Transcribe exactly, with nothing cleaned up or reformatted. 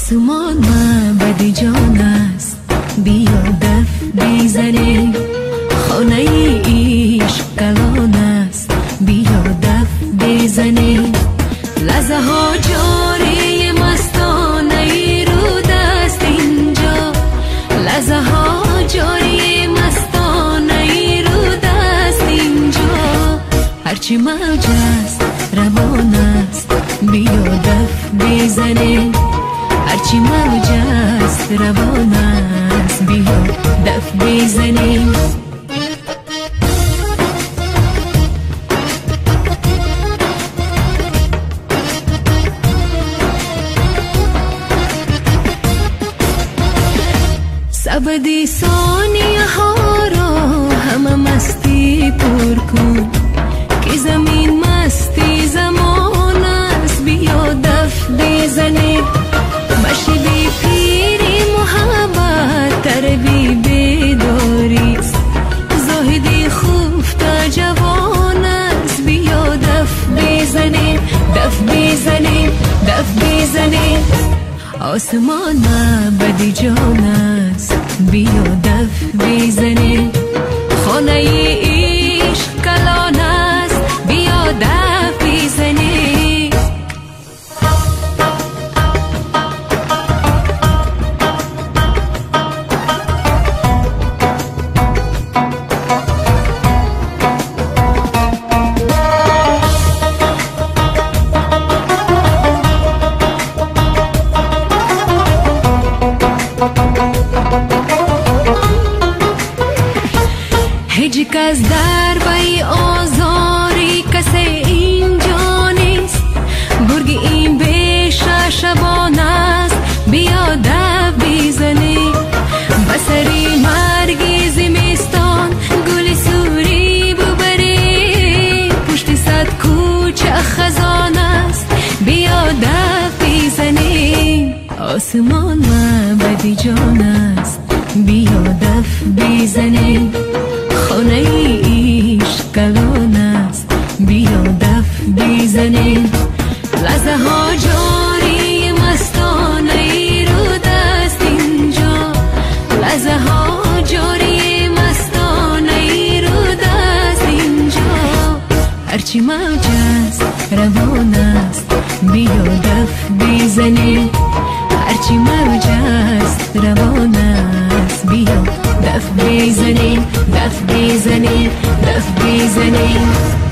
آسمان معبد جان است، بیا دف بزنیم. خانه عشق کلان است، بیا دف بزنیم. لحظه ها جاری مستانه رود است اینجا، لحظه ها جاری مستانه رود است اینجا. هرچی موج است روان است، بیا دف بزنیم. هرچی موج است روان است، بیا دف بزنیم. سبدی ثانیه ها را همه مستی پر کن، که زمین مستی زمان است، بیا دف بزنیم. مشیدی پیری محبت تربی بیداریست، زاهدی خفته جوان است، بیا دف بزنیم. دف بزنیم، دف بزنیم. آسمان معبد جان است، بیا دف بزنیم. خانه عشق کلان است، بیا دف بزنیم. هیچ کس در بی آزاری کسی اینجا نیست، برگ این بیشه شبان است، بیا دف بزنیم. بسری مرگی زمستان گل سوری ببری، پشت صد کوچه خزان است، بیا دف بزنیم. آسمان معبد جان است، بیا دف بزنیم. خانه عشق کلان است، بیا دف بزنیم. لحظه ها جاری مستانه رود است اینجا، لحظه ها جاری مستانه رود است اینجا. هرچی موج است روان است، بیا دف بزنیم. هرچی موج است روان است، بیا دف بزنیم. دف بزنیم، دف بزنیم.